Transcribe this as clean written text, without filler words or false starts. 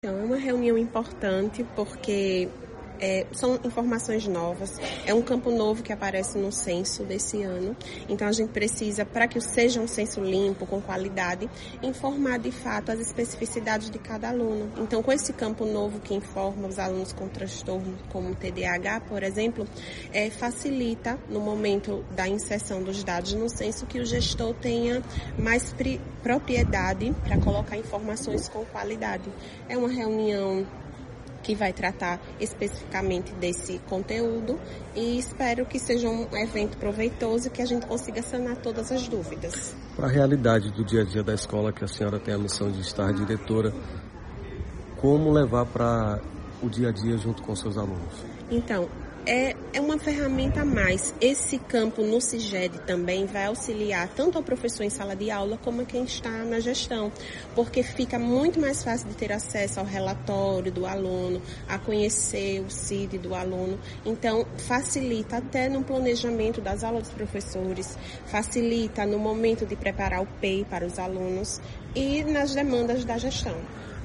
Então, é uma reunião importante porque são informações novas, é um campo novo que aparece no censo desse ano, então a gente precisa, para que seja um censo limpo, com qualidade, informar de fato as especificidades de cada aluno. Então, com esse campo novo que informa os alunos com transtorno como TDAH, por exemplo, facilita no momento da inserção dos dados no censo que o gestor tenha mais propriedade para colocar informações com qualidade. É uma reunião que vai tratar especificamente desse conteúdo e espero que seja um evento proveitoso e que a gente consiga sanar todas as dúvidas. Para a realidade do dia a dia da escola, que a senhora tem a missão de estar diretora, como levar para o dia a dia junto com seus alunos? Então, é uma ferramenta a mais. Esse campo no CIGED também vai auxiliar tanto ao professor em sala de aula como a quem está na gestão, porque fica muito mais fácil de ter acesso ao relatório do aluno, a conhecer o CID do aluno. Então, facilita até no planejamento das aulas dos professores, facilita no momento de preparar o PEI para os alunos e nas demandas da gestão.